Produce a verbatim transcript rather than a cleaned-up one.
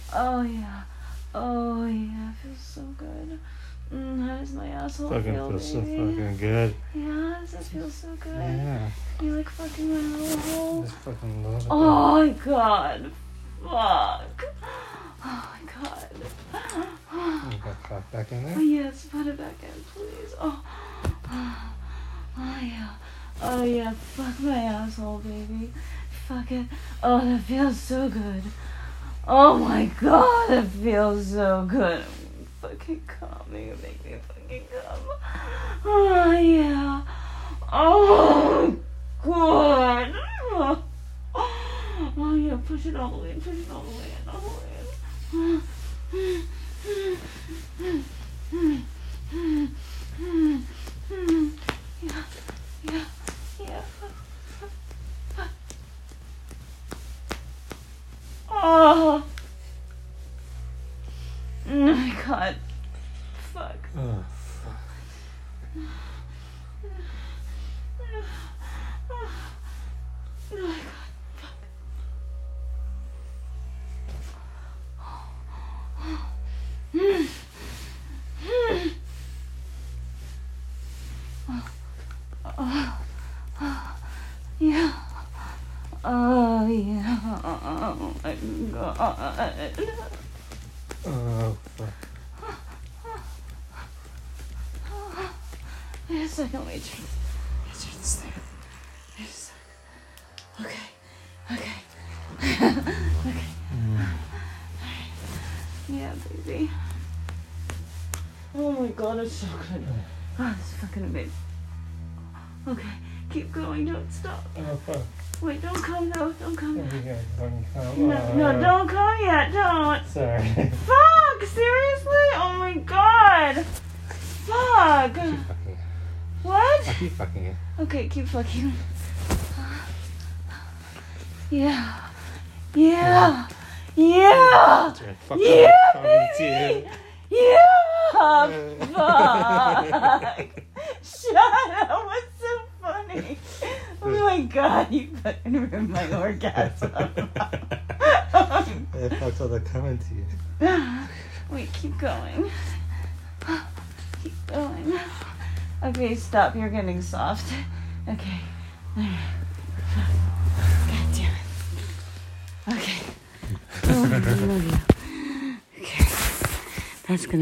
Oh yeah. Oh yeah. It feels so good. Mm, how does my asshole Fucking feel, feels so baby? fucking good. Yeah, does it feel so good? Yeah. You like fucking my little hole? I just fucking love it. Oh my god. Fuck. Oh my god. You got cock back in Oh there? yes, put it back in, please. Oh. Oh yeah. Oh yeah, fuck my asshole, baby. Fuck it. Oh, that feels so good. Oh my god, it feels so good. Fucking come, you make me fucking come. Oh yeah. Oh god. Oh yeah, push it all the way in, push it all the way in, all the way in. Yeah, yeah, yeah. Oh. Oh my god. Fuck. Oh, fuck. Oh my god. Fuck. Oh, oh, yeah. Oh yeah. Oh my god. Oh, fuck. Wait a second, wait. Turn, turn this thing. Wait a second. Okay. Okay. Okay. Mm. Yeah, baby. Oh my god, it's so good. Oh, it's fucking amazing. Okay, keep going, don't stop. Oh, fuck. Wait, don't come though, don't come. There we go. Fucking come No, on. no, don't come yet, don't. Sorry. Fuck, seriously? Oh my god. Fuck. Keep fucking. What? I keep fucking it. Okay, keep fucking. Yeah. Yeah. Yeah. That's right. Fuck Yeah, coming baby. to Yeah. Fuck. Shut up. What's so funny? Oh my god, you fucking ruined my orgasm. I fucked all the coming to you. Wait, keep going. Keep going. Okay, stop. You're getting soft. Okay. God damn it. Okay. Oh, I love you. Okay. That's gonna